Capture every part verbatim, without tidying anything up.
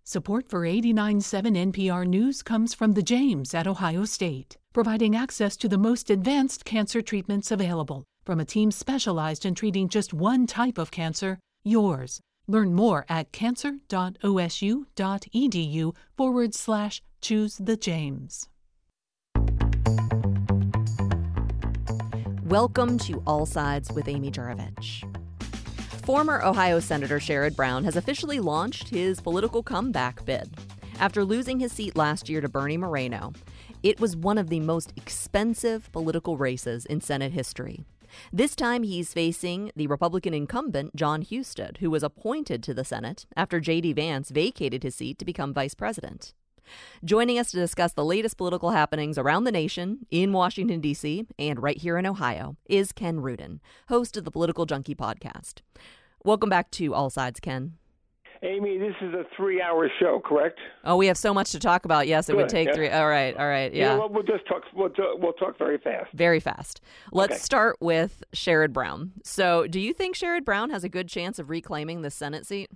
Support for eighty-nine point seven N P R News comes from the James at Ohio State, providing access to the most advanced cancer treatments available from a team specialized in treating just one type of cancer, yours. Learn more at cancer.osu.edu forward slash choose the James. Welcome to All Sides with Amy Juravich. Former Ohio Senator Sherrod Brown has officially launched his political comeback bid. After losing his seat last year to Bernie Moreno, it was one of the most expensive political races in Senate history. This time he's facing the Republican incumbent Jon Husted, who was appointed to the Senate after J D. Vance vacated his seat to become vice president. Joining us to discuss the latest political happenings around the nation, in Washington, D C, and right here in Ohio, is Ken Rudin, host of the Political Junkie podcast. Welcome back to All Sides, Ken. Amy, this is a three-hour show, correct? Oh, we have so much to talk about. Yes, it Good, would take yeah. three. All right, all right, yeah. yeah well, we'll just talk. We'll, talk- we'll talk very fast. Very fast. Let's okay. start with Sherrod Brown. So, do you think Sherrod Brown has a good chance of reclaiming the Senate seat?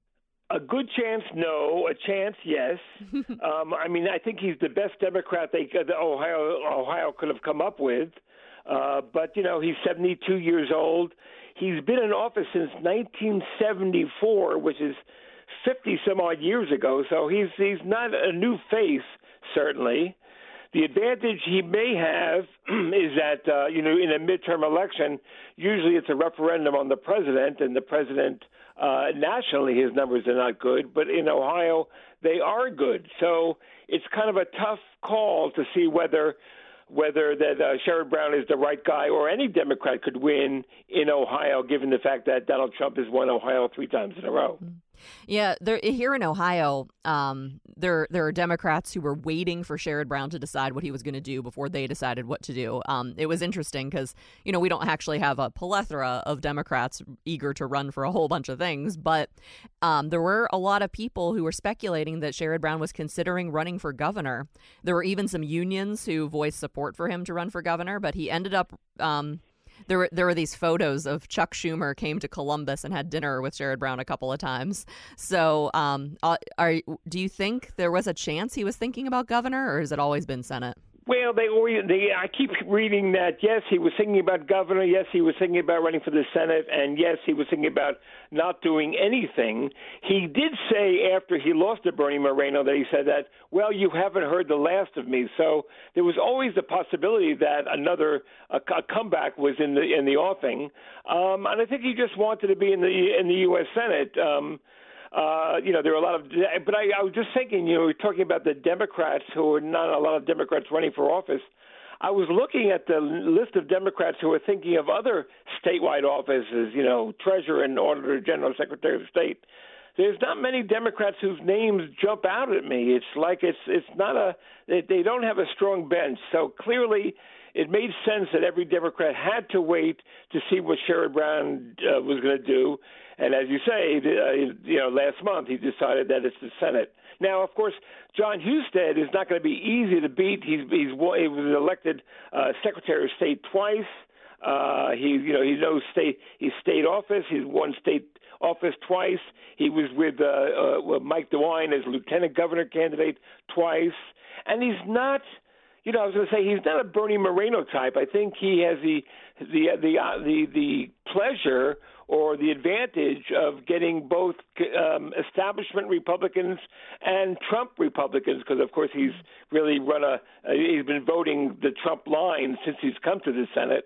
A good chance, no. A chance, yes. um, I mean, I think he's the best Democrat they could, Ohio Ohio could have come up with. Uh, but you know, he's seventy-two years old. He's been in office since nineteen seventy-four, which is fifty some odd years ago. So he's he's not a new face, certainly. The advantage he may have is that uh, you know, in a midterm election, usually it's a referendum on the president, and the president. Uh, nationally, his numbers are not good, but in Ohio, they are good. So it's kind of a tough call to see whether whether that uh, Sherrod Brown is the right guy or any Democrat could win in Ohio, given the fact that Donald Trump has won Ohio three times in a row. Yeah, there, here in Ohio, um, there there are Democrats who were waiting for Sherrod Brown to decide what he was going to do before they decided what to do. Um, it was interesting because, you know, we don't actually have a plethora of Democrats eager to run for a whole bunch of things, but um, there were a lot of people who were speculating that Sherrod Brown was considering running for governor. There were even some unions who voiced support for him to run for governor, but he ended up... Um, There were there were these photos of Chuck Schumer came to Columbus and had dinner with Sherrod Brown a couple of times. So, um, are do you think there was a chance he was thinking about governor, or has it always been Senate? Well, they, they I keep reading that, yes, he was thinking about governor, yes, he was thinking about running for the Senate, and yes, he was thinking about not doing anything. He did say after he lost to Bernie Moreno that he said that, well, you haven't heard the last of me. So there was always the possibility that another a, a comeback was in the in the offing. Um, and I think he just wanted to be in the in the U S Senate. Um Uh, you know, there are a lot of, but I, I was just thinking, you know, we're talking about the Democrats who are not a lot of Democrats running for office. I was looking at the list of Democrats who are thinking of other statewide offices, you know, Treasurer and Auditor General, Secretary of State. There's not many Democrats whose names jump out at me. It's like it's it's not a, they, they don't have a strong bench. So clearly it made sense that every Democrat had to wait to see what Sherrod Brown uh, was going to do. And as you say, uh, you know, last month he decided that it's the Senate. Now, of course, Jon Husted is not going to be easy to beat. He's, he's he was elected uh, Secretary of State twice. Uh, he, you know, he knows state his state office. He's won state office twice. He was with uh, uh, Mike DeWine as lieutenant governor candidate twice, and he's not. You know, I was going to say he's not a Bernie Moreno type. I think he has the the the uh, the, the pleasure or the advantage of getting both um, establishment Republicans and Trump Republicans, because of course he's really run a uh, he's been voting the Trump line since he's come to the Senate.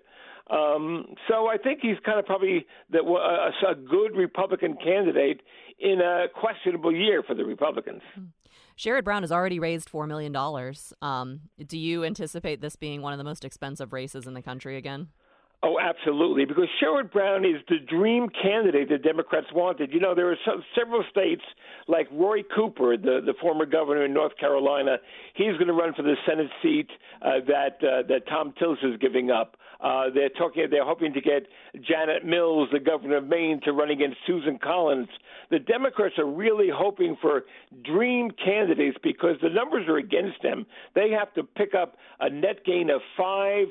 Um, so I think he's kind of probably the, a, a good Republican candidate in a questionable year for the Republicans. Sherrod Brown has already raised four million dollars. Um, do you anticipate this being one of the most expensive races in the country again? Oh, absolutely, because Sherrod Brown is the dream candidate the Democrats wanted. You know, there are some, several states like Roy Cooper, the, the former governor in North Carolina. He's going to run for the Senate seat uh, that uh, that Tom Tillis is giving up. Uh, they're talking. They're hoping to get Janet Mills, the governor of Maine, to run against Susan Collins. The Democrats are really hoping for dream candidates because the numbers are against them. They have to pick up a net gain of five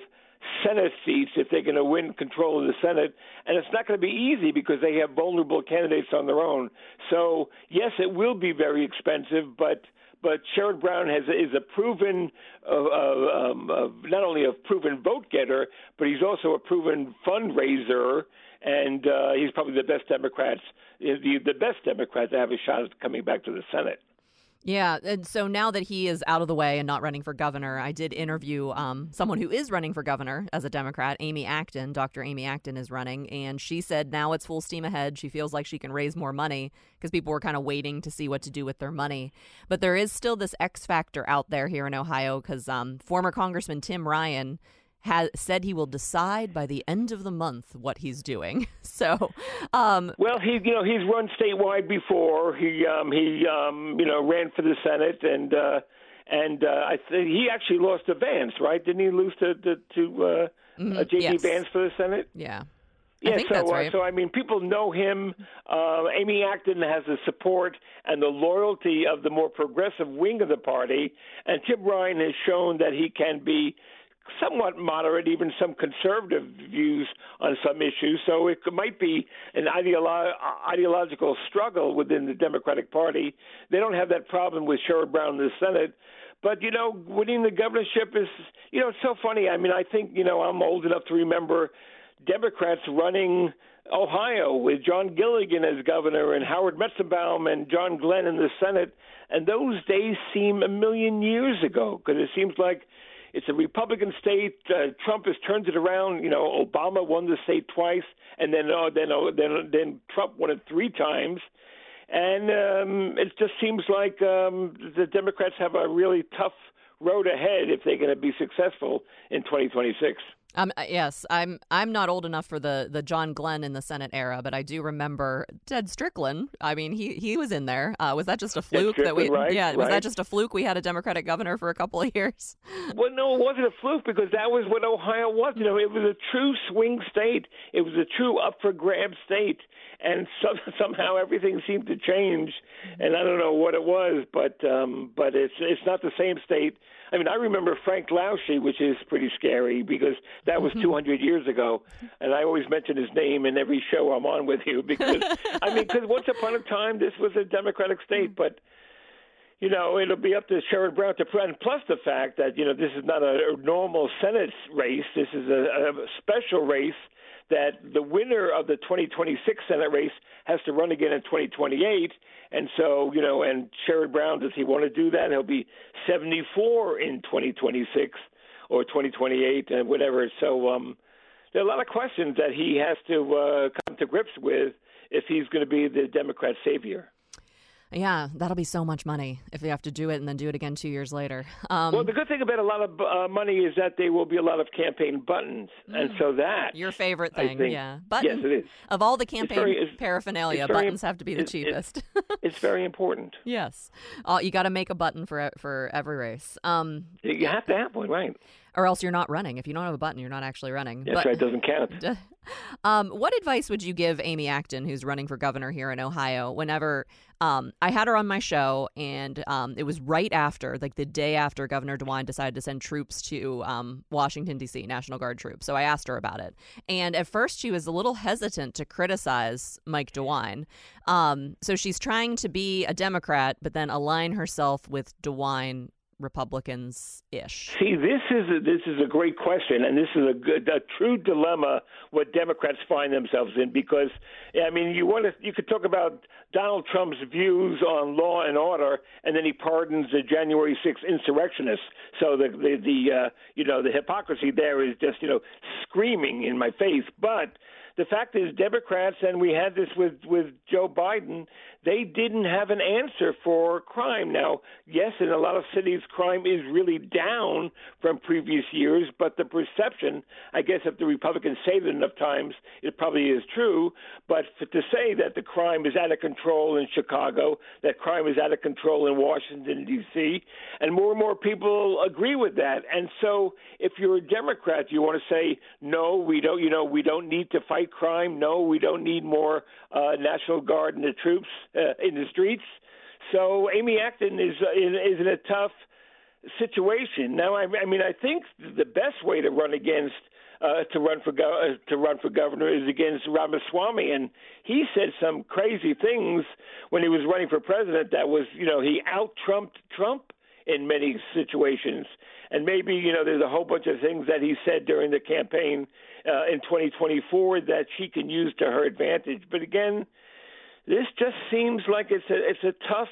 Senate seats if they're going to win control of the Senate. And it's not going to be easy because they have vulnerable candidates on their own. So, yes, it will be very expensive, but but Sherrod Brown has is a proven, uh, uh, um, uh, not only a proven vote getter, but he's also a proven fundraiser, and uh, he's probably the best Democrats, the, the best Democrat to have a shot at coming back to the Senate. Yeah, and so now that he is out of the way and not running for governor, I did interview um, someone who is running for governor as a Democrat, Amy Acton. Doctor Amy Acton is running, and she said now it's full steam ahead. She feels like she can raise more money because people were kind of waiting to see what to do with their money. But there is still this X factor out there here in Ohio because um, former Congressman Tim Ryan has said he will decide by the end of the month what he's doing. So, um, well, he you know he's run statewide before. He um, he um, you know ran for the Senate, and uh, and uh, I think he actually lost to Vance, right? Didn't he lose to to, to uh, mm-hmm. uh, J D yes. Vance for the Senate? Yeah. Yeah, I think so that's right. uh, so I mean, people know him. Uh, Amy Acton has the support and the loyalty of the more progressive wing of the party, and Tim Ryan has shown that he can be somewhat moderate, even some conservative views on some issues. So it might be an ideolo- ideological struggle within the Democratic Party. They don't have that problem with Sherrod Brown in the Senate. But, you know, winning the governorship is, you know, it's so funny. I mean, I think, you know, I'm old enough to remember Democrats running Ohio with John Gilligan as governor and Howard Metzenbaum and John Glenn in the Senate. And those days seem a million years ago because it seems like it's a Republican state. Uh, Trump has turned it around. You know, Obama won the state twice, and then uh, then uh, then then Trump won it three times. And um, it just seems like um, the Democrats have a really tough road ahead if they're going to be successful in twenty twenty-six. Um, yes, I'm I'm not old enough for the, the John Glenn in the Senate era, but I do remember Ted Strickland. I mean, he, he was in there. Uh, was that just a fluke that we? Right, yeah, was right. that just a fluke? We had a Democratic governor for a couple of years. Well, no, it wasn't a fluke because that was what Ohio was. You know, it was a true swing state. It was a true up for grabs state, and so, somehow everything seemed to change. And I don't know what it was, but um, but it's it's not the same state. I mean, I remember Frank Lausche, which is pretty scary because that was two hundred years ago, and I always mention his name in every show I'm on with you because, I mean, because once upon a time this was a Democratic state, but, you know, it'll be up to Sherrod Brown to prove, and plus the fact that, you know, this is not a normal Senate race. This is a, a special race that the winner of the twenty twenty-six Senate race has to run again in twenty twenty-eight. And so, you know, and Sherrod Brown, does he want to do that? He'll be seventy-four in twenty twenty-six or twenty twenty-eight and whatever. So um, there are a lot of questions that he has to uh, come to grips with if he's going to be the Democrat savior. Yeah, that'll be so much money if they have to do it and then do it again two years later. Um, well, the good thing about a lot of uh, money is that there will be a lot of campaign buttons. Mm, and so that... Your favorite thing, think, yeah. Button, yes, it is. Of all the campaign it's very, it's, paraphernalia, it's very, buttons have to be the it's, cheapest. It's, it's very important. Yes. Uh, you got to make a button for for every race. Um, you have to have one, right? Or else you're not running. If you don't have a button, you're not actually running. That's but, right, it doesn't count. Um, what advice would you give Amy Acton, who's running for governor here in Ohio, whenever um, I had her on my show, and um, it was right after, like the day after Governor DeWine decided to send troops to um, Washington, D C, National Guard troops. So I asked her about it. And at first she was a little hesitant to criticize Mike DeWine. Um, so she's trying to be a Democrat, but then align herself with DeWine Republicans-ish? See, this is a, this is a great question, and this is a good, a true dilemma what Democrats find themselves in. Because, I mean, you want to you could talk about Donald Trump's views on law and order, and then he pardons the January sixth insurrectionists. So the the, the uh, you know the hypocrisy there is just you know screaming in my face. But the fact is, Democrats, and we had this with, with Joe Biden, they didn't have an answer for crime. Now, yes, in a lot of cities, crime is really down from previous years, but the perception, I guess if the Republicans say it enough times, it probably is true. But for, to say that the crime is out of control in Chicago, that crime is out of control in Washington, D C, and more and more people agree with that. And so if you're a Democrat, you want to say, no, we don't, you know, we don't need to fight crime. No, we don't need more uh, National Guard and the troops uh, in the streets. So Amy Acton is, uh, is in a tough situation. Now, I, I mean, I think the best way to run against uh, to run for go- uh, to run for governor is against Ramaswamy, and he said some crazy things when he was running for president. That was, you know, he out-Trumped Trump in many situations, and maybe, you know, there's a whole bunch of things that he said during the campaign uh, in twenty twenty-four that she can use to her advantage. But again, this just seems like it's a it's a tough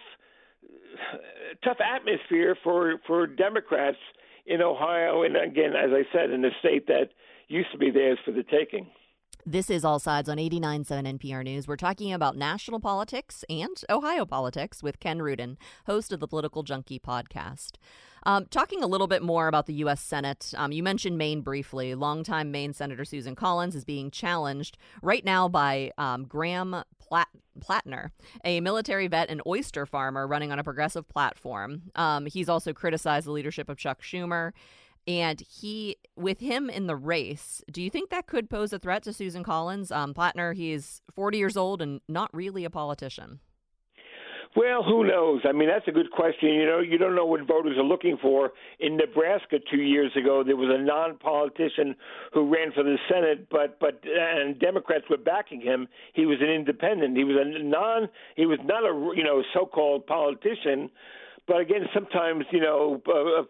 tough atmosphere for for Democrats in Ohio, and again, as I said, in a state that used to be theirs for the taking. This is All Sides on eighty-nine point seven N P R News. We're talking about national politics and Ohio politics with Ken Rudin, host of the Political Junkie podcast. Um, talking a little bit more about the U S. Senate, um, you mentioned Maine briefly. Longtime Maine Senator Susan Collins is being challenged right now by um, Graham Platt- Plattner, a military vet and oyster farmer running on a progressive platform. Um, he's also criticized the leadership of Chuck Schumer. And he, with him in the race, do you think that could pose a threat to Susan Collins? Um, Plattner, he is forty years old and not really a politician. Well, who knows? I mean, that's a good question. You know, you don't know what voters are looking for. In Nebraska two years ago, there was a non-politician who ran for the Senate, but but and Democrats were backing him. He was an independent. He was a non. He was not a you know so-called politician. But again, sometimes you know. Uh,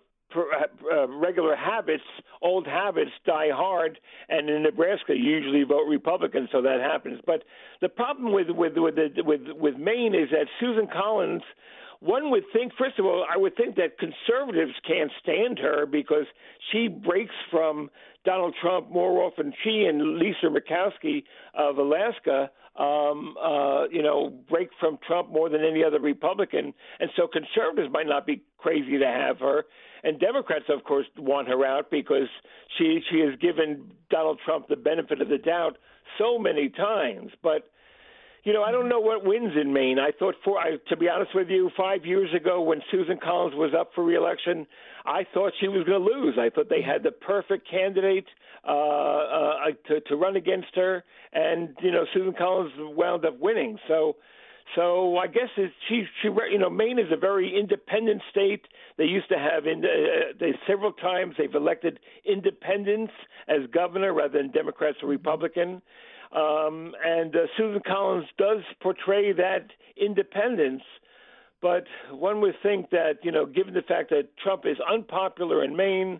Uh, regular habits, old habits die hard, and in Nebraska you usually vote Republican, so that happens. But the problem with with with the, with, with Maine is that Susan Collins, one would think, first of all, I would think that conservatives can't stand her because she breaks from Donald Trump more often. She and Lisa Murkowski of Alaska, um, uh, you know, break from Trump more than any other Republican, and so conservatives might not be crazy to have her. And Democrats, of course, want her out because she she has given Donald Trump the benefit of the doubt so many times. But, you know, I don't know what wins in Maine. I thought, for I, to be honest with you, five years ago when Susan Collins was up for re-election, I thought she was going to lose. I thought they had the perfect candidate uh, uh, to, to run against her. And, you know, Susan Collins wound up winning. So So I guess it's, she, she, you know, Maine is a very independent state. They used to have, in, uh, they several times they've elected independents as governor rather than Democrats or Republican. Um, and uh, Susan Collins does portray that independence. But one would think that, you know, given the fact that Trump is unpopular in Maine,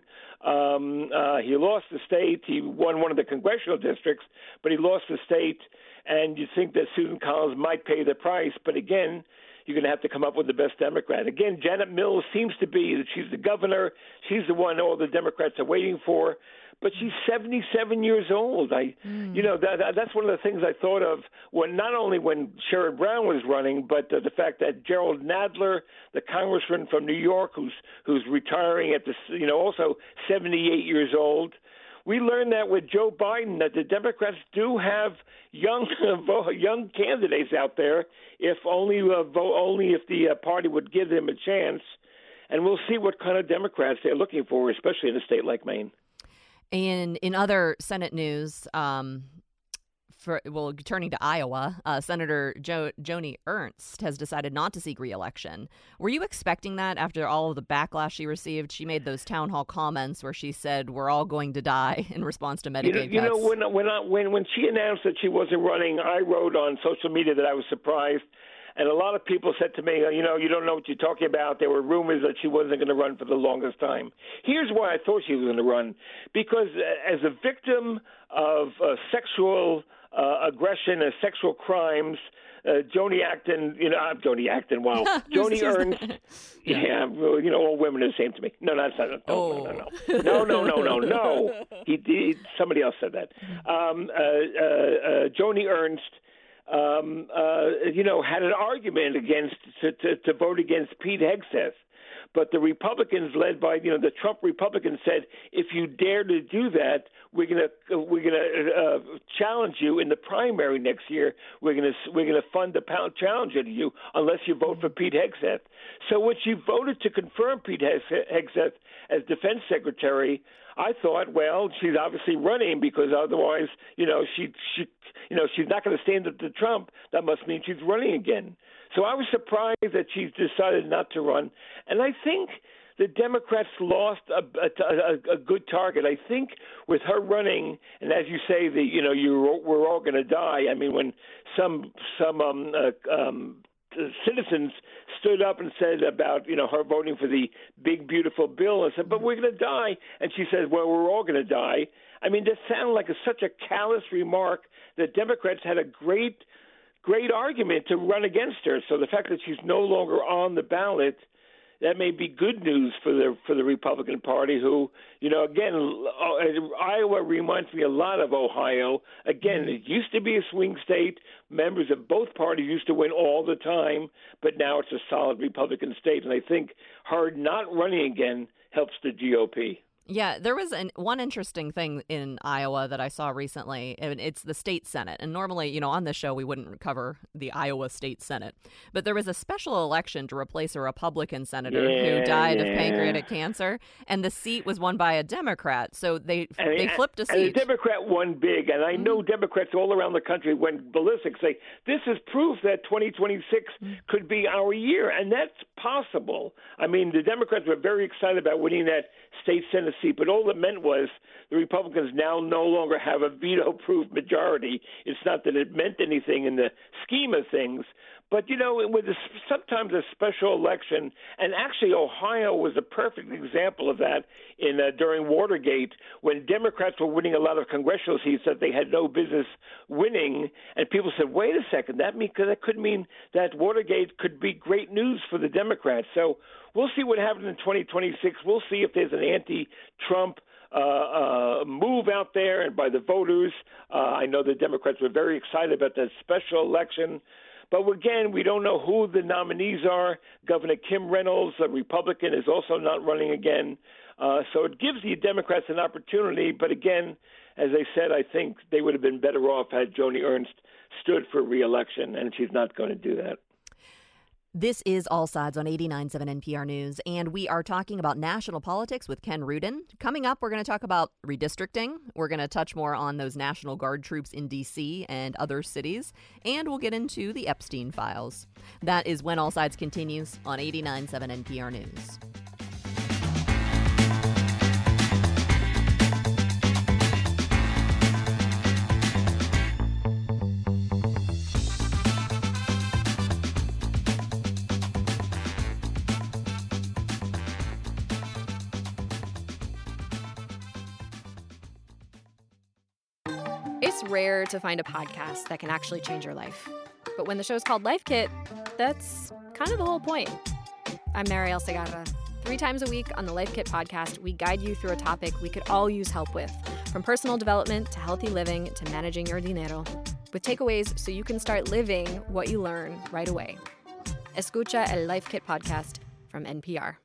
um, uh, he lost the state. He won one of the congressional districts, but he lost the state. And you think that Susan Collins might pay the price. But again, you're going to have to come up with the best Democrat. Again, Janet Mills seems to be that she's the governor. She's the one all the Democrats are waiting for. But she's seventy-seven years old. I, mm. you know, that, that, that's one of the things I thought of when not only when Sherrod Brown was running, but uh, the fact that Gerald Nadler, the congressman from New York, who's who's retiring at the, you know, also seventy-eight years old. We learned that with Joe Biden that the Democrats do have young young candidates out there, if only uh, vote, only if the uh, party would give them a chance. And we'll see what kind of Democrats they're looking for, especially in a state like Maine. And in other Senate news, um, for well, turning to Iowa, uh, Senator jo- Joni Ernst has decided not to seek re-election. Were you expecting that after all of the backlash she received? She made those town hall comments where she said, "We're all going to die" in response to Medicaid you know, cuts. You know, when when I, when when she announced that she wasn't running, I wrote on social media that I was surprised. And a lot of people said to me, you know, you don't know what you're talking about. There were rumors that she wasn't going to run for the longest time. Here's why I thought she was going to run. Because as a victim of uh, sexual uh, aggression and sexual crimes, uh, Joni Acton, you know, I'm Joni Acton, wow. Joni Ernst, yeah, well, you know, all women are the same to me. No, no, that's not, no, oh. no, no, no, no, no, no, no, no. He did, somebody else said that. Um, uh, uh, uh, Joni Ernst, Um, uh, you know, had an argument against to, to, to vote against Pete Hegseth. But the Republicans, led by you know the Trump Republicans, said if you dare to do that, we're gonna we're gonna uh, challenge you in the primary next year. We're gonna we're gonna fund a challenge to you unless you vote for Pete Hegseth. So when she voted to confirm Pete Hegseth as Defense Secretary, I thought, well, she's obviously running because otherwise, you know, she she you know she's not going to stand up to Trump. That must mean she's running again. So I was surprised that she decided not to run. And I think the Democrats lost a, a, a good target. I think with her running, and as you say, the you know you we're all going to die. I mean, when some some um, uh, um, citizens stood up and said about you know her voting for the big beautiful bill and said, "But we're going to die," and she says, "Well, we're all going to die." I mean, this sounded like a, such a callous remark that Democrats had a great, great argument to run against her. So the fact that she's no longer on the ballot, that may be good news for the for the Republican Party, who, you know, again, Iowa reminds me a lot of Ohio. Again, it used to be a swing state. Members of both parties used to win all the time, but now it's a solid Republican state. And I think her not running again helps the G O P. Yeah, there was an, one interesting thing in Iowa that I saw recently, and it's the state Senate. And normally, you know, on this show, we wouldn't cover the Iowa State Senate. But there was a special election to replace a Republican senator yeah, who died yeah. of pancreatic cancer, and the seat was won by a Democrat. So they and, they flipped a seat. And the Democrat won big. And I know mm-hmm. Democrats all around the country went ballistic, say, this is proof that twenty twenty-six mm-hmm. could be our year. And that's possible. I mean, the Democrats were very excited about winning that state Senate seat, but all it meant was the Republicans now no longer have a veto-proof majority. It's not that it meant anything in the scheme of things, but, you know, with a, sometimes a special election, and actually Ohio was a perfect example of that in uh, during Watergate, when Democrats were winning a lot of congressional seats that they had no business winning, and people said, wait a second, that, mean, that could mean that Watergate could be great news for the Democrats. So we'll see what happens in twenty twenty-six. We'll see if there's an anti-Trump uh, uh, move out there and by the voters. Uh, I know the Democrats were very excited about that special election. But again, we don't know who the nominees are. Governor Kim Reynolds, a Republican, is also not running again. Uh, so it gives the Democrats an opportunity. But again, as I said, I think they would have been better off had Joni Ernst stood for re-election, and she's not going to do that. This is All Sides on eighty-nine point seven N P R News, and we are talking about national politics with Ken Rudin. Coming up, we're going to talk about redistricting. We're going to touch more on those National Guard troops in D C and other cities, and we'll get into the Epstein files. That is when All Sides continues on eighty-nine point seven N P R News. It's rare to find a podcast that can actually change your life. But when the show's called Life Kit, that's kind of the whole point. I'm Mariel Segarra. Three times a week on the Life Kit podcast, we guide you through a topic we could all use help with, from personal development to healthy living to managing your dinero, with takeaways so you can start living what you learn right away. Escucha el Life Kit podcast from N P R.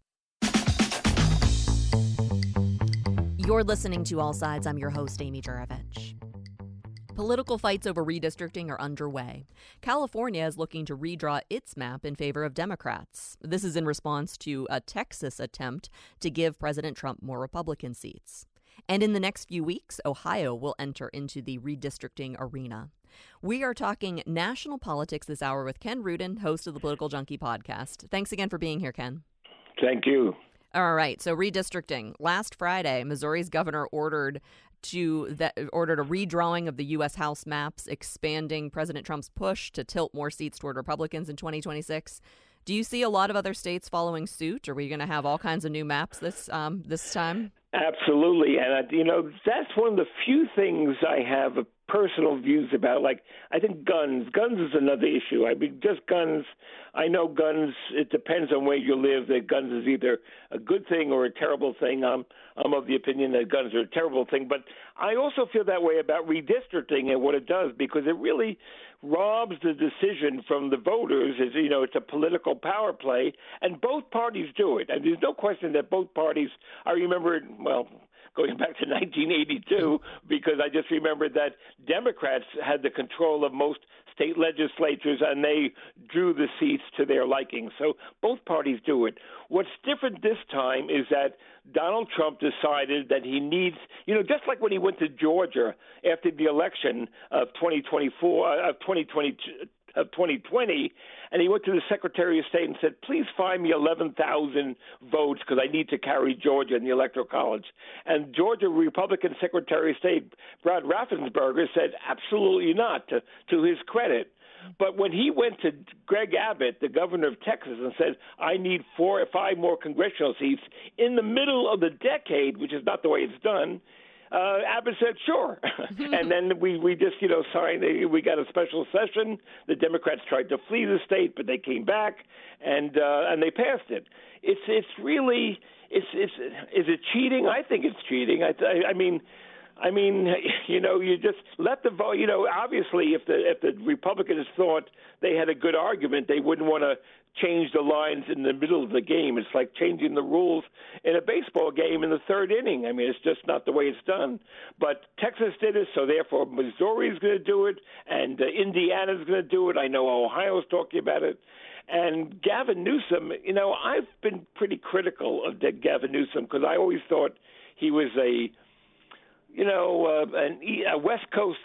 You're listening to All Sides. I'm your host, Amy Juravich. Political fights over redistricting are underway. California is looking to redraw its map in favor of Democrats. This is in response to a Texas attempt to give President Trump more Republican seats. And in the next few weeks, Ohio will enter into the redistricting arena. We are talking national politics this hour with Ken Rudin, host of the Political Junkie podcast. Thanks again for being here, Ken. Thank you. All right, so redistricting. Last Friday, Missouri's governor ordered to that ordered a redrawing of the U S House maps, expanding President Trump's push to tilt more seats toward Republicans in twenty twenty-six. Do you see a lot of other states following suit? Are we going to have all kinds of new maps this um, this time? Absolutely, and uh, you know that's one of the few things I have a personal views about. Like, I think guns. Guns is another issue. I mean, just guns. I know guns. It depends on where you live. That guns is either a good thing or a terrible thing. I'm I'm of the opinion that guns are a terrible thing. But I also feel that way about redistricting and what it does, because it really robs the decision from the voters. Is you know, it's a political power play, and both parties do it. And there's no question that both parties. I remember, well, going back to nineteen eighty-two, because I just remembered that Democrats had the control of most state legislatures, and they drew the seats to their liking. So both parties do it. What's different this time is that Donald Trump decided that he needs, you know, just like when he went to Georgia after the election of twenty twenty-four, of twenty twenty-two, of twenty twenty, and he went to the Secretary of State and said, please find me eleven thousand votes because I need to carry Georgia in the Electoral College. And Georgia Republican Secretary of State Brad Raffensperger said, absolutely not, to, to his credit. But when he went to Greg Abbott, the governor of Texas, and said, I need four or five more congressional seats in the middle of the decade, which is not the way it's done, uh, Abbott said, sure. And then we, we just, you know, signed, we got a special session. The Democrats tried to flee the state, but they came back, and uh, and they passed it. It's it's really, it's it's is it cheating? I think it's cheating. I, I, I mean, I mean, you know, you just let the vote. You know, obviously, if the if the Republicans thought they had a good argument, they wouldn't want to change the lines in the middle of the game. It's like changing the rules in a baseball game in the third inning. I mean, it's just not the way it's done. But Texas did it, so therefore Missouri is going to do it, and uh, Indiana is going to do it. I know Ohio's talking about it. And Gavin Newsom, you know, I've been pretty critical of Gavin Newsom because I always thought he was a you know, uh, an, a West Coast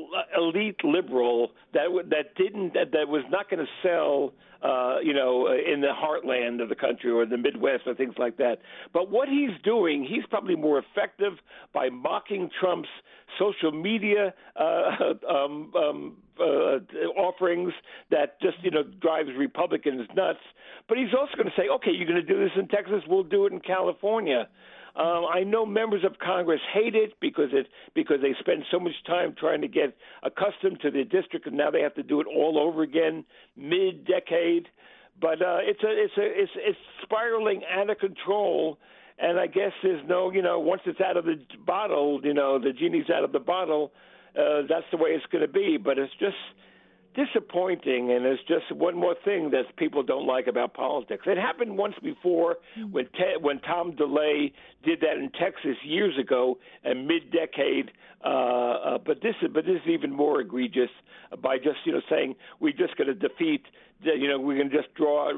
elite liberal that that didn't that, that was not going to sell, uh, you know, in the heartland of the country or the Midwest or things like that. But what he's doing, he's probably more effective by mocking Trump's social media uh, um, um, uh, offerings that just, you know, drives Republicans nuts. But he's also going to say, okay, you're going to do this in Texas, we'll do it in California. Um, I know members of Congress hate it because it because they spend so much time trying to get accustomed to the district, and now they have to do it all over again mid-decade. But uh, it's a it's a it's it's spiraling out of control, and I guess there's no you know once it's out of the bottle, you know the genie's out of the bottle. Uh, that's the way it's going to be. But it's just disappointing, and it's just one more thing that people don't like about politics. It happened once before when te- when Tom DeLay did that in Texas years ago, and mid-decade. Uh, uh, but this is but this is even more egregious by just you know saying we're just going to defeat. The, you know we're going to just draw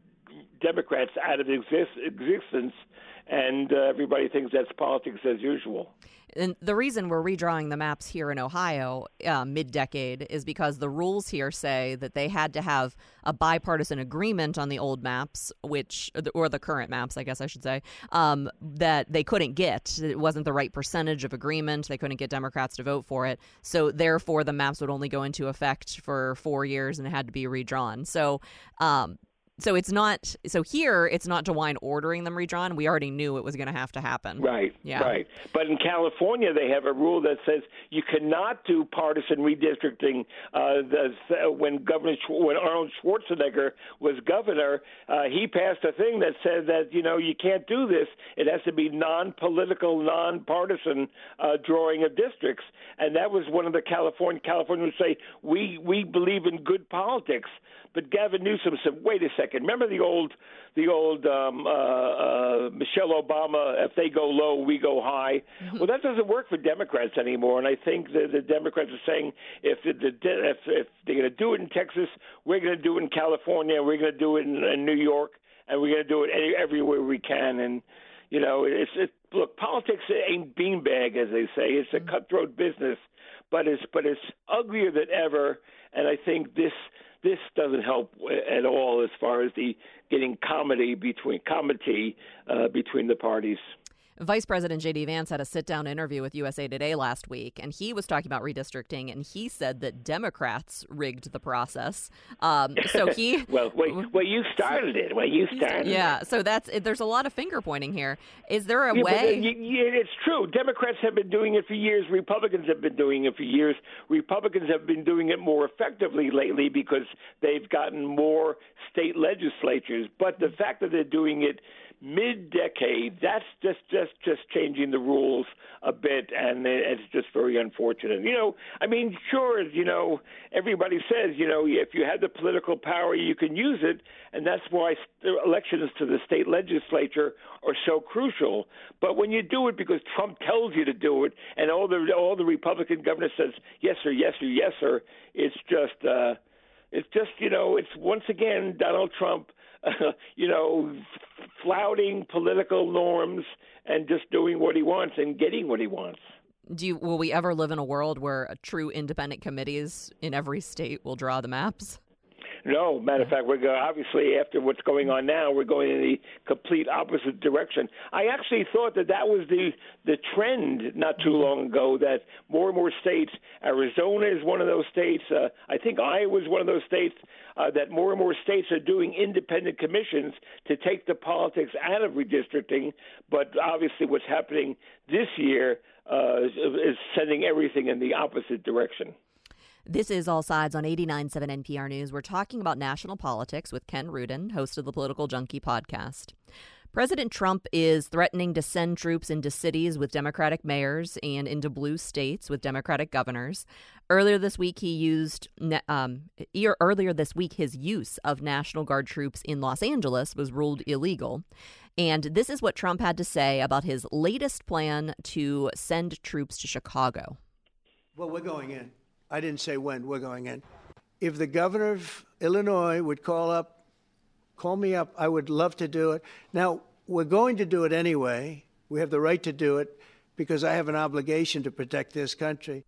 Democrats out of exist- existence, and uh, everybody thinks that's politics as usual. And the reason we're redrawing the maps here in Ohio uh, mid-decade is because the rules here say that they had to have a bipartisan agreement on the old maps, which or the current maps, I guess I should say, um, that they couldn't get. It wasn't the right percentage of agreement. They couldn't get Democrats to vote for it. So therefore, the maps would only go into effect for four years and it had to be redrawn. So um So it's not so here. It's not DeWine ordering them redrawn. We already knew it was going to have to happen. Right. Yeah. Right. But in California, they have a rule that says you cannot do partisan redistricting. Uh, the, when Governor when Arnold Schwarzenegger was governor, uh, he passed a thing that said that you know you can't do this. It has to be non-political, non-partisan uh, drawing of districts, and that was one of the California Californians would say we we believe in good politics. But Gavin Newsom said, wait a second. Remember the old the old um, uh, uh, Michelle Obama, if they go low, we go high? Mm-hmm. Well, that doesn't work for Democrats anymore. And I think the, the Democrats are saying if, the, the, if, if they're going to do it in Texas, we're going to do it in California, we're going to do it in, in New York, and we're going to do it any, everywhere we can. And, you know, it's it, look, politics ain't beanbag, as they say. It's a cutthroat business, but it's but it's uglier than ever. And I think this this doesn't help at all as far as the getting comedy between comity uh, between the parties. Vice President J D. Vance had a sit-down interview with U S A Today last week, and he was talking about redistricting, and he said that Democrats rigged the process. Um, so he well, well, well, you started it. Well, you started. Yeah. So that's there's a lot of finger pointing here. Is there a yeah, way? But, uh, yeah, it's true. Democrats have been doing it for years. Republicans have been doing it for years. Republicans have been doing it more effectively lately because they've gotten more state legislatures. But the fact that they're doing it mid-decade, that's just, just, just changing the rules a bit, and it's just very unfortunate. You know, I mean, sure, you know, everybody says, you know, if you have the political power, you can use it, and that's why elections to the state legislature are so crucial. But when you do it because Trump tells you to do it, and all the all the Republican governor says, yes, sir, yes, sir, yes, sir, it's just, uh, it's just, you know, it's once again Donald Trump, Uh, you know, flouting political norms and just doing what he wants and getting what he wants. Do you, will we ever live in a world where true independent committees in every state will draw the maps? No, matter of fact, we're going, obviously after what's going on now, we're going in the complete opposite direction. I actually thought that that was the the trend not too long ago, that more and more states, Arizona is one of those states, uh, I think Iowa is one of those states, uh, that more and more states are doing independent commissions to take the politics out of redistricting. But obviously what's happening this year uh, is, is sending everything in the opposite direction. This is All Sides on eighty-nine point seven N P R News. We're talking about national politics with Ken Rudin, host of the Political Junkie podcast. President Trump is threatening to send troops into cities with Democratic mayors and into blue states with Democratic governors. Earlier this week, he used um, earlier this week his use of National Guard troops in Los Angeles was ruled illegal. And this is what Trump had to say about his latest plan to send troops to Chicago. Well, we're going in. I didn't say when we're going in. If the governor of Illinois would call up, call me up, I would love to do it. Now, we're going to do it anyway. We have the right to do it because I have an obligation to protect this country.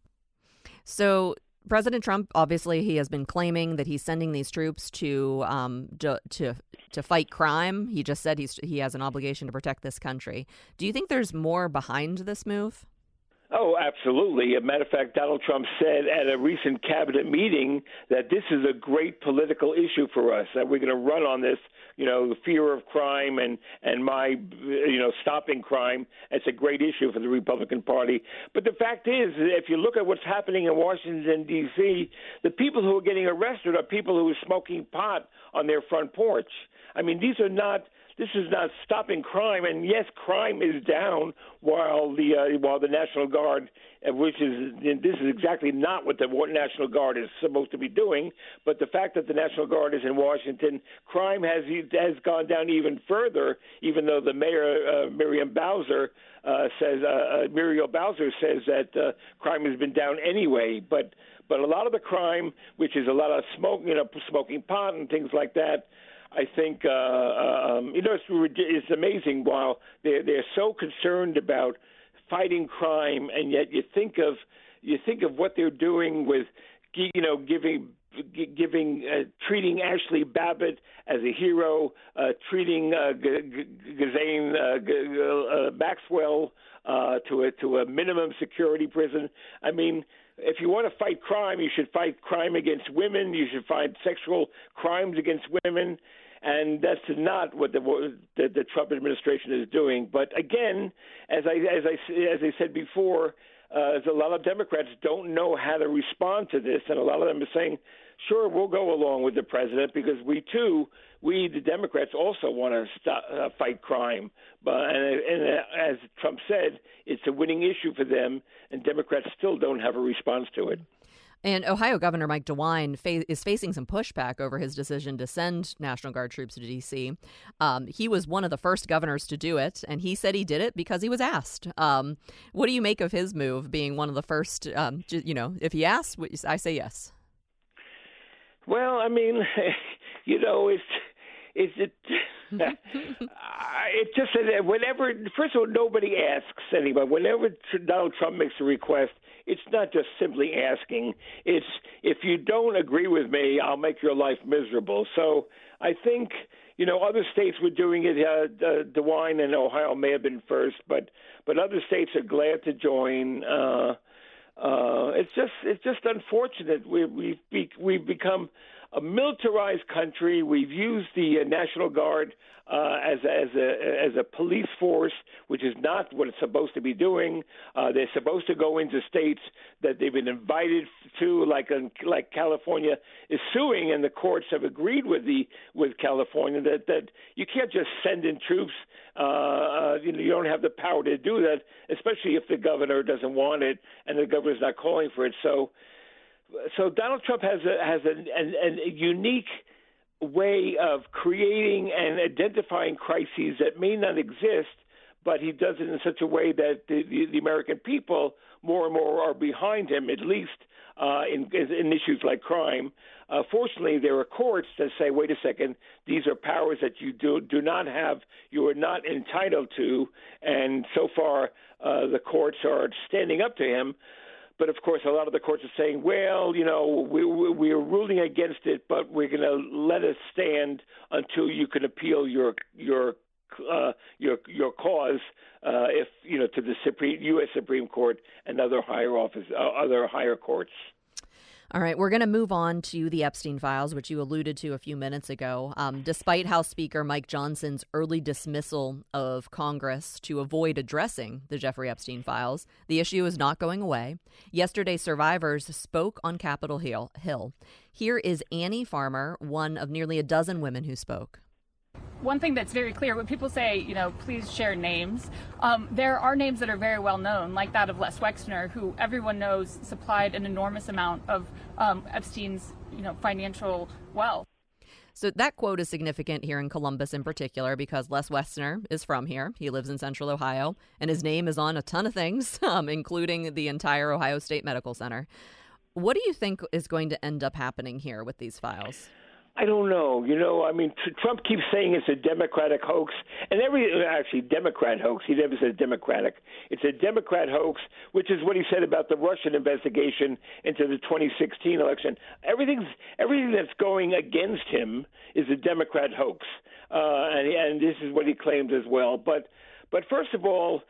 So President Trump, obviously, he has been claiming that he's sending these troops to um, to, to to fight crime. He just said he's he has an obligation to protect this country. Do you think there's more behind this move? Oh, absolutely. As a matter of fact, Donald Trump said at a recent cabinet meeting that this is a great political issue for us, that we're going to run on this, you know, the fear of crime and, and my, you know, stopping crime. It's a great issue for the Republican Party. But the fact is, if you look at what's happening in Washington, D C, the people who are getting arrested are people who are smoking pot on their front porch. I mean, these are not... This is not stopping crime, and yes, crime is down while the uh, while the National Guard, uh, which is this is exactly not what the National Guard is supposed to be doing. But the fact that the National Guard is in Washington, crime has has gone down even further. Even though the mayor uh, Miriam Bowser uh, says uh, uh, Muriel Bowser says that uh, crime has been down anyway, but but a lot of the crime, which is a lot of smoke, you know, smoking pot and things like that. I think, uh, um, you know, it's, it's amazing. While they're, they're so concerned about fighting crime, and yet you think of you think of what they're doing with, you know, giving giving uh, treating Ashley Babbitt as a hero, uh, treating uh, Ghislaine uh, uh, Maxwell uh, to a to a minimum security prison. I mean, if you want to fight crime, you should fight crime against women. You should fight sexual crimes against women. And that's not what the, the the Trump administration is doing. But again, as I as I as I said before, uh, a lot of Democrats don't know how to respond to this, and a lot of them are saying, "Sure, we'll go along with the president because we too, we the Democrats also want to stop, uh, fight crime." But and, and as Trump said, it's a winning issue for them, and Democrats still don't have a response to it. And Ohio Governor Mike DeWine fa- is facing some pushback over his decision to send National Guard troops to D C. Um, he was one of the first governors to do it, and he said he did it because he was asked. Um, what do you make of his move, being one of the first? Um, you know, if he asks, I say yes. Well, I mean, you know, it's it's it. It just that whenever, first of all, nobody asks anybody. Whenever Donald Trump makes a request, it's not just simply asking. It's, if you don't agree with me, I'll make your life miserable. So I think, you know, other states were doing it. Uh, DeWine and Ohio may have been first, but but other states are glad to join. Uh, uh, it's just it's just unfortunate. We, we've be, we've become a militarized country. We've used the uh, National Guard uh, as as a as a police force, which is not what it's supposed to be doing. Uh, they're supposed to go into states that they've been invited to, like uh, like California is suing, and the courts have agreed with the with California that that you can't just send in troops. Uh, uh, you know, you don't have the power to do that, especially if the governor doesn't want it and the governor's not calling for it. So. So Donald Trump has a, has a, a, a unique way of creating and identifying crises that may not exist, but he does it in such a way that the, the, the American people more and more are behind him, at least uh, in, in issues like crime. Uh, fortunately, there are courts that say, wait a second, these are powers that you do, do not have, you are not entitled to, and so far uh, the courts are standing up to him. But, of course, a lot of the courts are saying, well, you know, we, we are ruling against it, but we're going to let it stand until you can appeal your your uh, your your cause, uh, if you know, to the Supreme U S Supreme Court and other higher office, uh, other higher courts. All right, we're going to move on to the Epstein files, which you alluded to a few minutes ago. Um, despite House Speaker Mike Johnson's early dismissal of Congress to avoid addressing the Jeffrey Epstein files, the issue is not going away. Yesterday, survivors spoke on Capitol Hill. Here is Annie Farmer, one of nearly a dozen women who spoke. One thing that's very clear, when people say, you know, please share names, um, there are names that are very well known, like that of Les Wexner, who everyone knows supplied an enormous amount of um, Epstein's, you know, financial wealth. So that quote is significant here in Columbus in particular because Les Wexner is from here. He lives in Central Ohio, and his name is on a ton of things, um, including the entire Ohio State Medical Center. What do you think is going to end up happening here with these files? I don't know. You know, I mean, Trump keeps saying it's a Democratic hoax, and every actually Democrat hoax. He never said Democratic. It's a Democrat hoax, which is what he said about the Russian investigation into the twenty sixteen election. Everything's everything that's going against him is a Democrat hoax, uh, and and this is what he claims as well. But but first of all,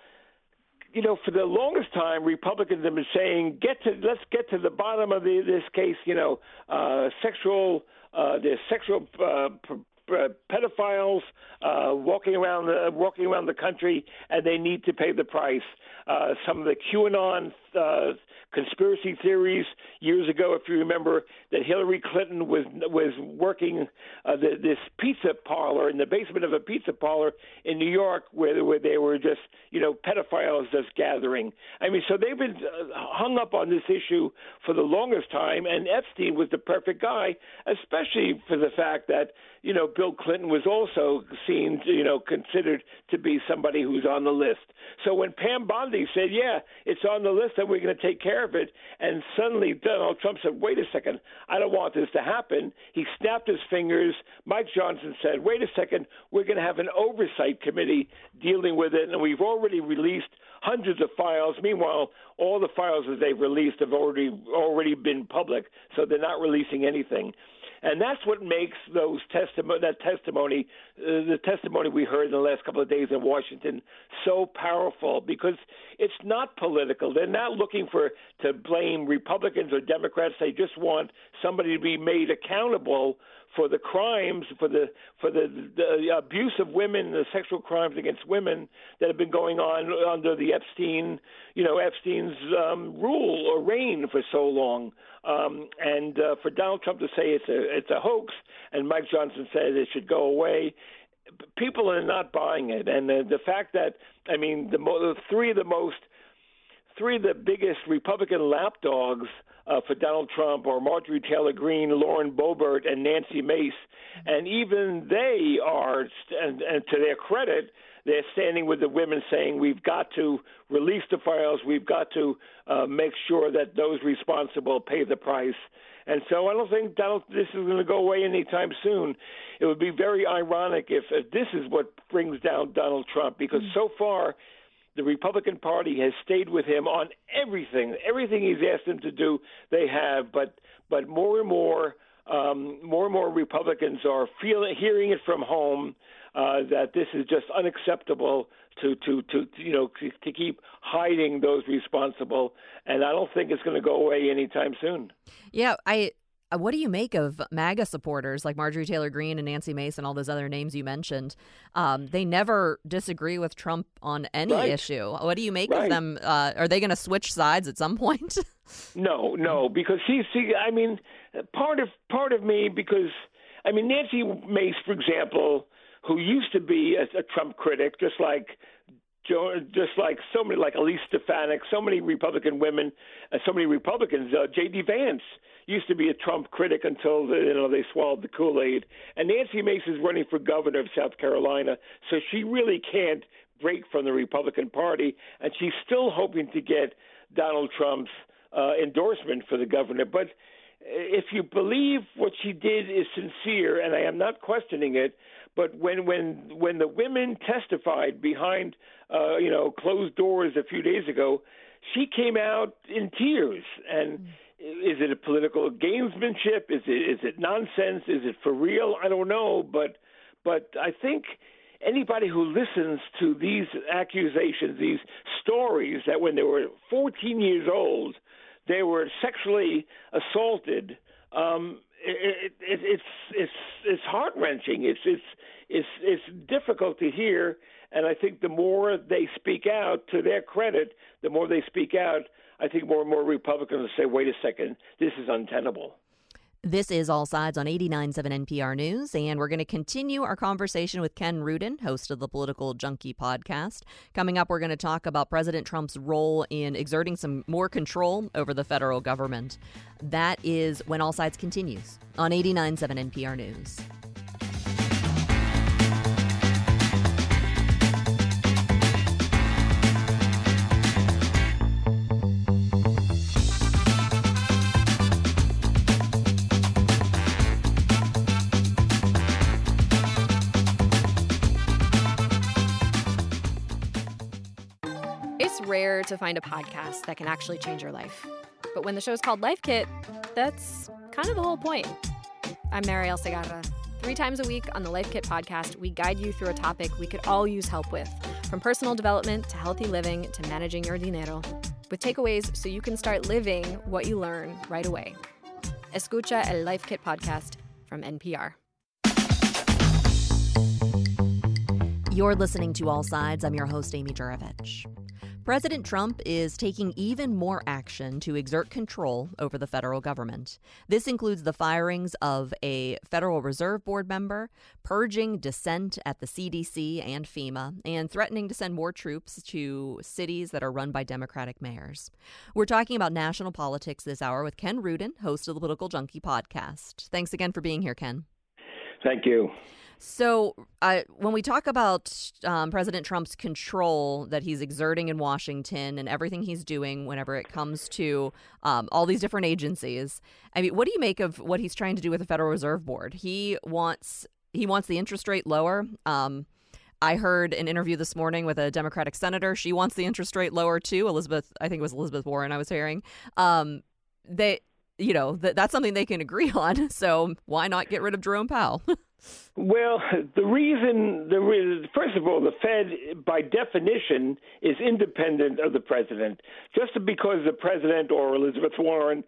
you know, for the longest time, Republicans have been saying, "Get to let's get to the bottom of the, this case." You know, uh, sexual. Uh, there's sexual uh, p- uh, pedophiles uh, walking around the walking around the country, and they need to pay the price. Uh, some of the QAnon uh, conspiracy theories years ago, if you remember, that Hillary Clinton was was working uh, the, this pizza parlor in the basement of a pizza parlor in New York, where where they were just you know pedophiles just gathering. I mean, so they've been hung up on this issue for the longest time, and Epstein was the perfect guy, especially for the fact that you know Bill Clinton was also seen you know considered to be somebody who's on the list. So when Pam Bondi said, yeah, it's on the list and we're going to take care of it, and suddenly Donald Trump said, wait a second, I don't want this to happen. He snapped his fingers. Mike Johnson said, wait a second, we're going to have an oversight committee dealing with it, and we've already released hundreds of files. Meanwhile, all the files that they've released have already already been public, so they're not releasing anything. And that's what makes those testimony, that testimony, uh, the testimony we heard in the last couple of days in Washington, so powerful because it's not political. They're not looking for to blame Republicans or Democrats. They just want somebody to be made accountable for the crimes, for the for the, the abuse of women, the sexual crimes against women that have been going on under the Epstein, you know, Epstein's um, rule or reign for so long. Um, and uh, for Donald Trump to say it's a it's a hoax, and Mike Johnson said it should go away, people are not buying it. And the, the fact that I mean, the, mo- the three of the most, three of the biggest Republican lapdogs Uh, for Donald Trump or Marjorie Taylor Greene, Lauren Boebert, and Nancy Mace. And even they are, and, and to their credit, they're standing with the women saying we've got to release the files, we've got to uh, make sure that those responsible pay the price. And so I don't think Donald, this is going to go away anytime soon. It would be very ironic if, if this is what brings down Donald Trump, because mm-hmm. so far the Republican Party has stayed with him on everything. Everything he's asked them to do, they have. But but more and more, um, more and more Republicans are feeling, hearing it from home uh, that this is just unacceptable to to to you know to, to keep hiding those responsible. And I don't think it's going to go away anytime soon. Yeah, I. What do you make of MAGA supporters like Marjorie Taylor Greene and Nancy Mace and all those other names you mentioned? Um, they never disagree with Trump on any right. issue. What do you make right. of them? Uh, are they going to switch sides at some point? no, no, because see, see, I mean, part of part of me, because I mean, Nancy Mace, for example, who used to be a, a Trump critic, just like. Just like so many, like Elise Stefanik, so many Republican women, uh, so many Republicans. Uh, J D Vance used to be a Trump critic until you know they swallowed the Kool-Aid. And Nancy Mace is running for governor of South Carolina, so she really can't break from the Republican Party, and she's still hoping to get Donald Trump's uh, endorsement for the governor. But if you believe what she did is sincere, and I am not questioning it, but when when when the women testified behind uh, you know closed doors a few days ago, she came out in tears. And mm. is it a political gamesmanship? Is it is it nonsense? Is it for real? I don't know, but but I think anybody who listens to these accusations, these stories that when they were fourteen years old, they were sexually assaulted. Um, it, it, it's it's it's heart wrenching. It's it's it's it's difficult to hear, and I think the more they speak out, to their credit, the more they speak out, I think more and more Republicans will say, "Wait a second, this is untenable." This is All Sides on eighty-nine point seven N P R News, and we're going to continue our conversation with Ken Rudin, host of the Political Junkie podcast. Coming up, we're going to talk about President Trump's role in exerting some more control over the federal government. That is when All Sides continues on eighty-nine point seven N P R News. It's rare to find a podcast that can actually change your life. But when the show's called Life Kit, that's kind of the whole point. I'm Mariel Segarra. Three times a week on the Life Kit podcast, we guide you through a topic we could all use help with, from personal development to healthy living to managing your dinero, with takeaways so you can start living what you learn right away. Escucha el Life Kit podcast from N P R. You're listening to All Sides. I'm your host, Amy Juravich. President Trump is taking even more action to exert control over the federal government. This includes the firings of a Federal Reserve Board member, purging dissent at the C D C and FEMA, and threatening to send more troops to cities that are run by Democratic mayors. We're talking about national politics this hour with Ken Rudin, host of the Political Junkie podcast. Thanks again for being here, Ken. Thank you. So uh, when we talk about um, President Trump's control that he's exerting in Washington and everything he's doing whenever it comes to um, all these different agencies, I mean, what do you make of what he's trying to do with the Federal Reserve Board? He wants he wants the interest rate lower. Um, I heard an interview this morning with a Democratic senator. She wants the interest rate lower, too. Elizabeth, I think it was Elizabeth Warren I was hearing. Um, they, you know, th- that's something they can agree on. So why not get rid of Jerome Powell? Well, the reason, the re- first of all, the Fed, by definition, is independent of the president. Just because the president or Elizabeth Warren,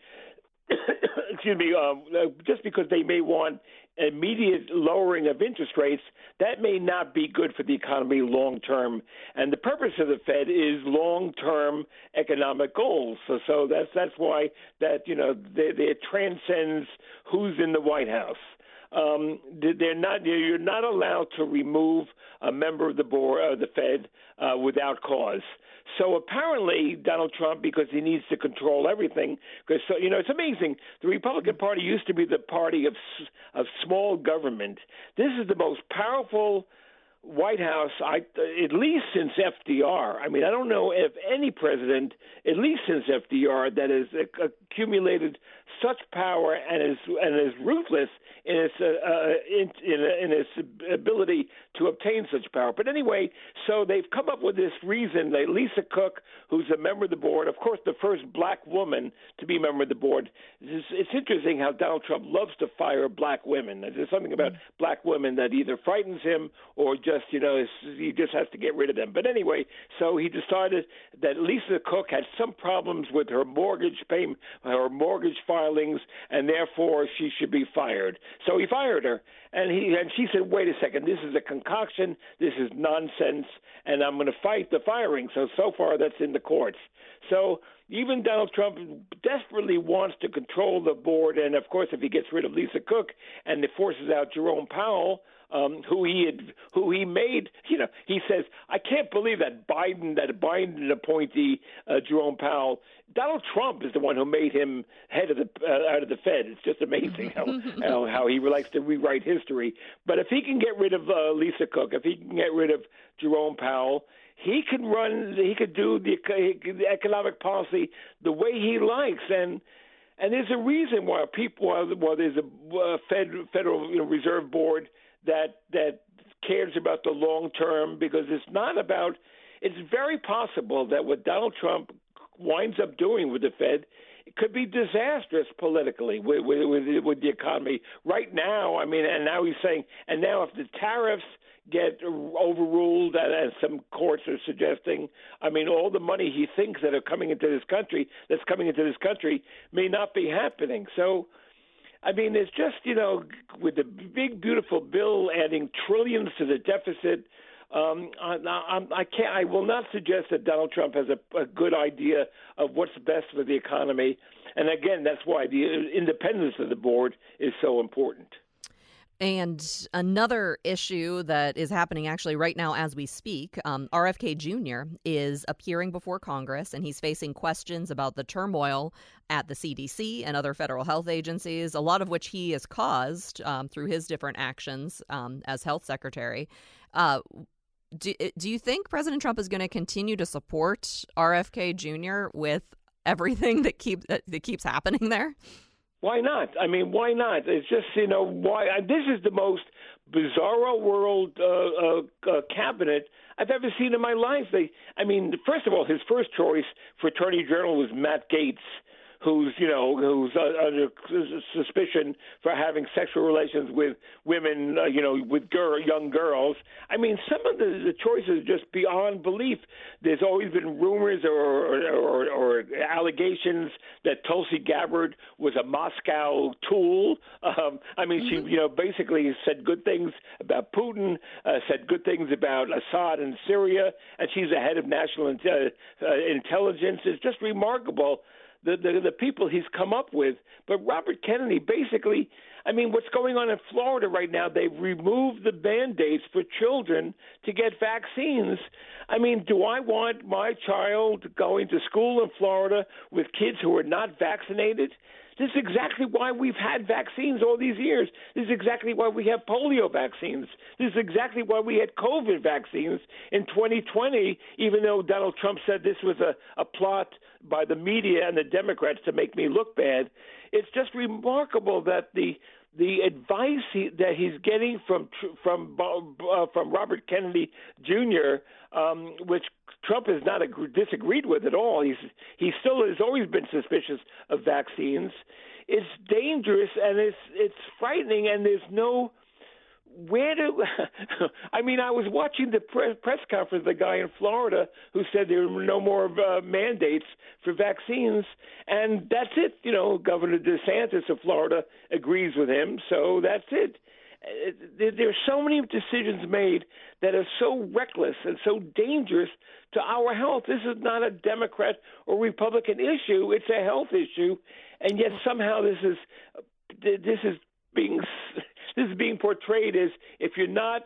excuse me, uh, just because they may want immediate lowering of interest rates, that may not be good for the economy long term. And the purpose of the Fed is long term economic goals. So, so that's that's why that you know they, they transcends who's in the White House. Um, they're not. You're not allowed to remove a member of the board, uh, the Fed, uh, without cause. So apparently, Donald Trump, because he needs to control everything, because so, you know it's amazing. The Republican Party used to be the party of of small government. This is the most powerful White House, I, at least since F D R. I mean, I don't know if any president, at least since F D R, that has accumulated such power and is and is ruthless in its uh, uh, in, in, in its ability to obtain such power. But anyway, so they've come up with this reason that Lisa Cook, who's a member of the board, of course, the first black woman to be a member of the board. It's, it's interesting how Donald Trump loves to fire black women. There's something about black women that either frightens him or just, you know, he just has to get rid of them. But anyway, so he decided that Lisa Cook had some problems with her mortgage payment, her mortgage filings, and therefore she should be fired. So he fired her, and he and she said, "Wait a second, this is a concoction. This is nonsense, and I'm going to fight the firing." So so far, that's in the courts. So even Donald Trump desperately wants to control the board, and of course, if he gets rid of Lisa Cook and it forces out Jerome Powell, um, who he had, who he made. You know, he says, I can't believe that Biden, that Biden appointee uh, Jerome Powell. Donald Trump is the one who made him head of the uh, out of the Fed. It's just amazing how, how how he likes to rewrite history. But if he can get rid of uh, Lisa Cook, if he can get rid of Jerome Powell, he can run. He could do the, the economic policy the way he likes. And and there's a reason why people, while well, there's a uh, Fed Federal you know, Reserve Board that that cares about the long term, because it's not about. It's very possible that what Donald Trump winds up doing with the Fed, it could be disastrous politically with, with, with, with the economy. Right now, I mean, and now he's saying, and now if the tariffs get overruled, as some courts are suggesting, I mean, all the money he thinks that are coming into this country, that's coming into this country, may not be happening. So, I mean, it's just, you know, with the big, beautiful bill adding trillions to the deficit, Um, I, I can't. I will not suggest that Donald Trump has a, a good idea of what's best for the economy, and again, that's why the independence of the board is so important. And another issue that is happening actually right now as we speak, um, R F K Junior is appearing before Congress, and he's facing questions about the turmoil at the C D C and other federal health agencies, a lot of which he has caused um, through his different actions um, as health secretary. Uh, Do, do you think President Trump is going to continue to support R F K Junior with everything that keeps that, that keeps happening there? Why not? I mean, why not? It's just, you know, why I, this is the most bizarro world uh, uh, uh, cabinet I've ever seen in my life. They, I mean, first of all, his first choice for Attorney General was Matt Gaetz, who's, you know, who's uh, under suspicion for having sexual relations with women, uh, you know, with girl, young girls. I mean, some of the, the choices are just beyond belief. There's always been rumors or, or, or allegations that Tulsi Gabbard was a Moscow tool. Um, I mean, mm-hmm. she, you know, basically said good things about Putin, uh, said good things about Assad in Syria, and she's the head of national uh, uh, intelligence. It's just remarkable. The, the the people he's come up with. But Robert Kennedy, basically, I mean, what's going on in Florida right now, they've removed the mandates for children to get vaccines. I mean, do I want my child going to school in Florida with kids who are not vaccinated? This is exactly why we've had vaccines all these years. This is exactly why we have polio vaccines. This is exactly why we had COVID vaccines in twenty twenty, even though Donald Trump said this was a, a plot by the media and the Democrats to make me look bad. It's just remarkable that the the advice he, that he's getting from from uh, from Robert Kennedy Junior, um, which Trump has not ag- disagreed with at all. He's he still has always been suspicious of vaccines. It's dangerous and it's it's frightening, and there's no where do I mean, I was watching the pre- press conference, the guy in Florida who said there were no more uh, mandates for vaccines, and that's it. You know, Governor DeSantis of Florida agrees with him, so that's it. There are so many decisions made that are so reckless and so dangerous to our health. This is not a Democrat or Republican issue. It's a health issue, and yet somehow this is this is being this is being portrayed as if you're not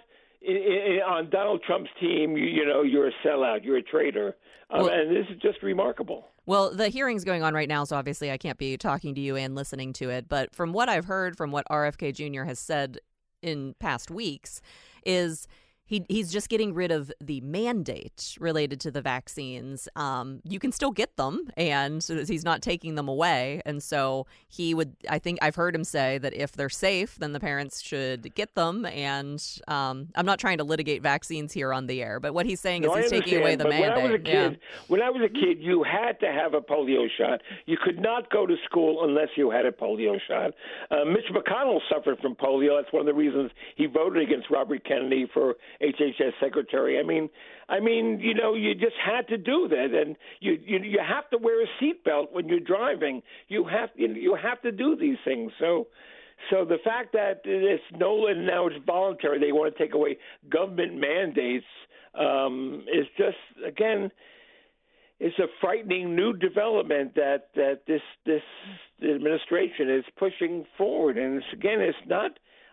on Donald Trump's team, you, you know, you're a sellout, you're a traitor. Um, well, and this is just remarkable. Well, the hearing's going on right now, so obviously I can't be talking to you and listening to it. But from what I've heard, from what R F K Junior has said in past weeks, is he he's just getting rid of the mandate related to the vaccines. Um, you can still get them, and he's not taking them away. And so he would, I think I've heard him say that if they're safe, then the parents should get them. And um, I'm not trying to litigate vaccines here on the air, but what he's saying no, is he's taking away the but mandate. When I was a kid, yeah. when I was a kid, you had to have a polio shot. You could not go to school unless you had a polio shot. Uh, Mitch McConnell suffered from polio. That's one of the reasons he voted against Robert Kennedy for H H S secretary. I mean, I mean, you know, you just had to do that, and you you, you have to wear a seatbelt when you're driving. You have you, you have to do these things. So, so the fact that it's no and now it's voluntary, they want to take away government mandates, um, is just again, it's a frightening new development that that this this administration is pushing forward, and it's, again, it's not.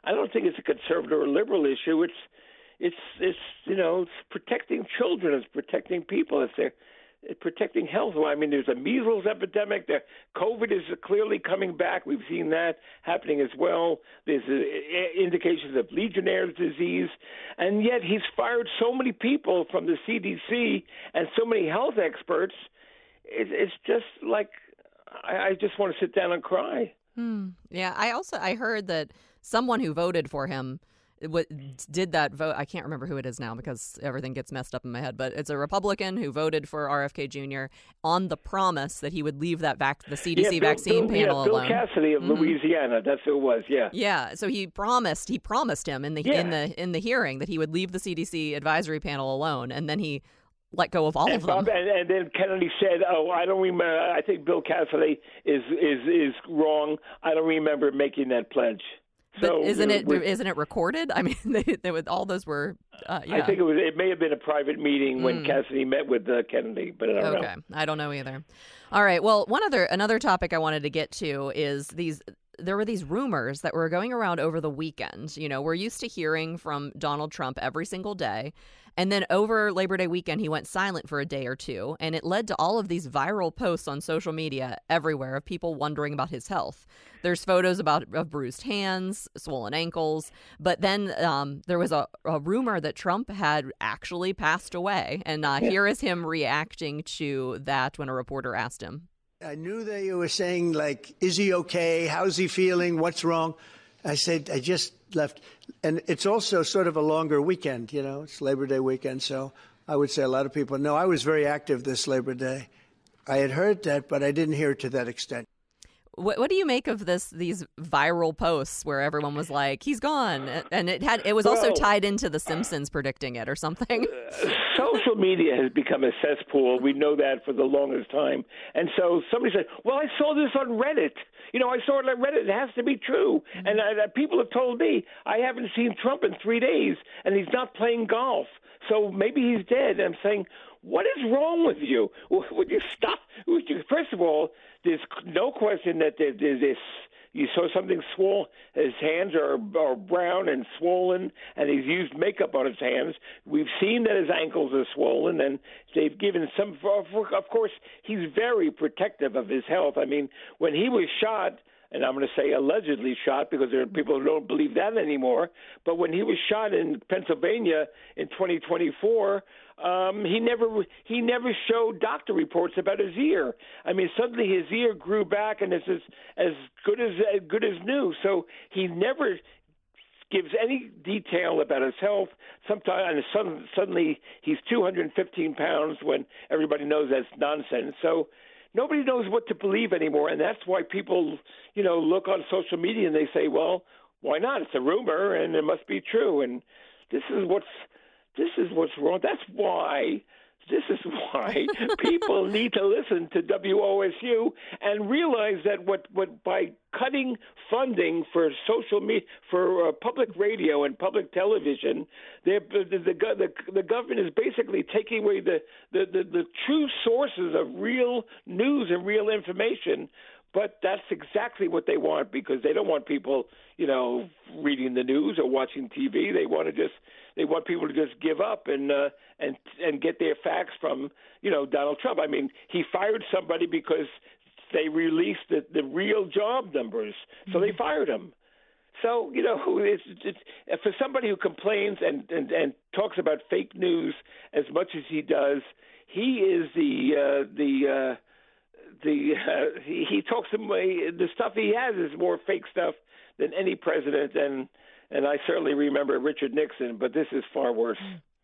I don't think it's a conservative or liberal issue. It's it's it's you know it's protecting children. It's protecting people. It's their it's protecting health. Well, I mean, there's a measles epidemic. The COVID is clearly coming back. We've seen that happening as well. There's uh, indications of Legionnaire's disease, and yet he's fired so many people from the C D C and so many health experts. It, it's just like I, I just want to sit down and cry. Hmm. Yeah, I also I heard that someone who voted for him what did that vote. I can't remember who it is now because everything gets messed up in my head, but it's a Republican who voted for R F K Junior on the promise that he would leave that vac- the C D C yeah, Bill, vaccine Bill, panel yeah, Bill alone. Cassidy of mm-hmm. Louisiana, that's who it was. Yeah. Yeah. So he promised he promised him in the yeah. in the in the hearing that he would leave the C D C advisory panel alone, and then he let go of all and of them. Bob, and, and then Kennedy said, "Oh, I don't remember. I think Bill Cassidy is is is wrong. I don't remember making that pledge." But so isn't it with, isn't it recorded? I mean, they, they would all those were. Uh, yeah. I think it was. It may have been a private meeting when mm. Cassidy met with uh, Kennedy, but I don't okay. know. Okay, I don't know either. All right. Well, one other another topic I wanted to get to is these. There were these rumors that were going around over the weekend. You know, we're used to hearing from Donald Trump every single day. And then over Labor Day weekend, he went silent for a day or two. And it led to all of these viral posts on social media everywhere of people wondering about his health. There's photos about of bruised hands, swollen ankles. But then um, there was a, a rumor that Trump had actually passed away. And uh, yeah. here is him reacting to that when a reporter asked him. I knew that you were saying, like, is he okay? How's he feeling? What's wrong? I said, I just left. And it's also sort of a longer weekend, you know, it's Labor Day weekend. So I would say a lot of people know I was very active this Labor Day. I had heard that, but I didn't hear it to that extent. What, what do you make of this? These viral posts where everyone was like, "He's gone," and it had it was also well, tied into The Simpsons predicting it or something. Uh, social media has become a cesspool. We know that for the longest time. And so somebody said, "Well, I saw this on Reddit. You know, I saw it on Reddit. It has to be true." Mm-hmm. And uh, people have told me I haven't seen Trump in three days, and he's not playing golf. So maybe he's dead. I'm saying, what is wrong with you? Would you stop? Would you, first of all, there's no question that there's this. You saw something swollen. His hands are, are brown and swollen, and he's used makeup on his hands. We've seen that his ankles are swollen, and they've given some. Of course, he's very protective of his health. I mean, when he was shot, and I'm going to say allegedly shot because there are people who don't believe that anymore, but when he was shot in Pennsylvania in twenty twenty-four, um, he never he never showed doctor reports about his ear. I mean, suddenly his ear grew back and it's as, as good as as good as new. So he never gives any detail about his health. Sometimes and suddenly he's two hundred fifteen pounds when everybody knows that's nonsense. So nobody knows what to believe anymore, and that's why people, you know, look on social media and they say, well, why not? It's a rumor, and it must be true. And this is what's this is what's wrong. That's why this is why people need to listen to W O S U and realize that what, what by cutting funding for social media, for uh, public radio and public television, the the, the the the government is basically taking away the, the, the, the true sources of real news and real information. But that's exactly what they want because they don't want people, you know, reading the news or watching T V. They want to just they want people to just give up and uh, and and get their facts from, you know, Donald Trump. I mean, he fired somebody because they released the, the real job numbers, so they fired him. So, you know, it's, it's, for somebody who complains and, and, and talks about fake news as much as he does, he is the uh, the uh, the uh, he, he talks the the stuff he has is more fake stuff than any president, and and I certainly remember Richard Nixon, but this is far worse.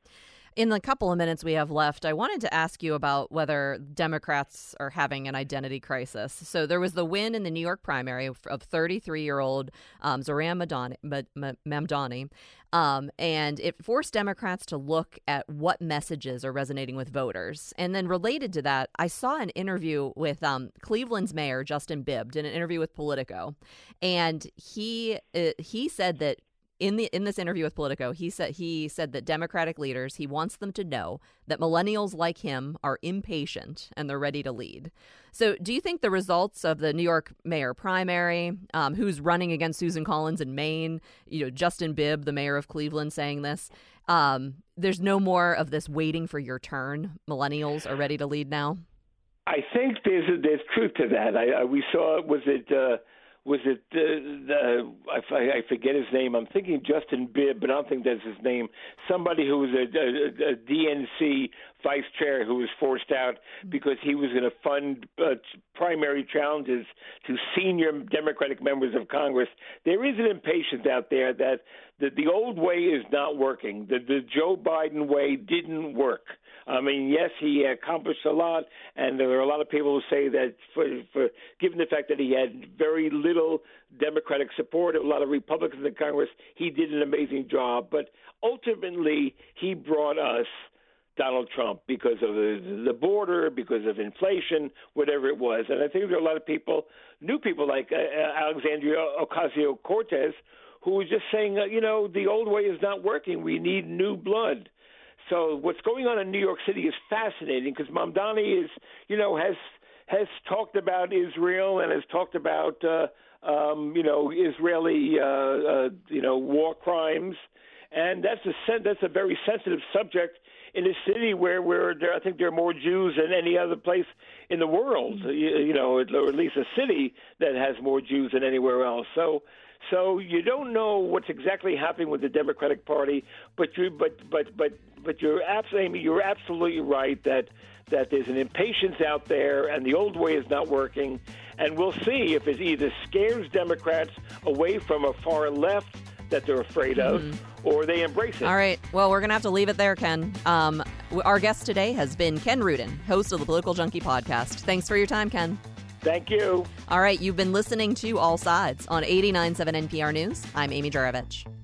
In the couple of minutes we have left, I wanted to ask you about whether Democrats are having an identity crisis. So there was the win in the New York primary of thirty-three-year-old um, Zohran Mamdani, um, and it forced Democrats to look at what messages are resonating with voters. And then related to that, I saw an interview with um, Cleveland's mayor, Justin Bibb, did an interview with Politico, and he uh, he said that in the in this interview with Politico, he said he said that Democratic leaders, he wants them to know that millennials like him are impatient and they're ready to lead. So do you think the results of the New York mayor primary, um, who's running against Susan Collins in Maine, you know, Justin Bibb, the mayor of Cleveland, saying this, um, there's no more of this waiting for your turn? Millennials are ready to lead now? I think there's a, there's truth to that. I, I we saw was it uh, was it uh, the I, I forget his name. I'm thinking Justin Bibb, but I don't think that's his name. Somebody who was a, a, a D N C vice chair who was forced out because he was going to fund uh, primary challenges to senior Democratic members of Congress. There is an impatience out there that the, the old way is not working. The, the Joe Biden way didn't work. I mean, yes, he accomplished a lot, and there are a lot of people who say that for, for given the fact that he had very little Democratic support, a lot of Republicans in Congress, he did an amazing job. But ultimately, he brought us Donald Trump because of the, the border, because of inflation, whatever it was. And I think there are a lot of people, new people like uh, Alexandria Ocasio-Cortez, who was just saying, uh, you know, the old way is not working. We need new blood. So what's going on in New York City is fascinating because Mamdani is, you know, has has talked about Israel and has talked about, uh, um, you know, Israeli, uh, uh, you know, war crimes, and that's a that's a very sensitive subject in a city where where there, I think there are more Jews than any other place in the world, you, you know, or at least a city that has more Jews than anywhere else. So. So you don't know what's exactly happening with the Democratic Party, but you but but but but you're absolutely you're absolutely right that that there's an impatience out there, and the old way is not working. And we'll see if it either scares Democrats away from a far left that they're afraid of, mm-hmm. or they embrace it. All right. Well, we're going to have to leave it there, Ken. Um, our guest today has been Ken Rudin, host of the Political Junkie podcast. Thanks for your time, Ken. Thank you. All right, you've been listening to All Sides on eighty-nine point seven N P R News. I'm Amy Juravich.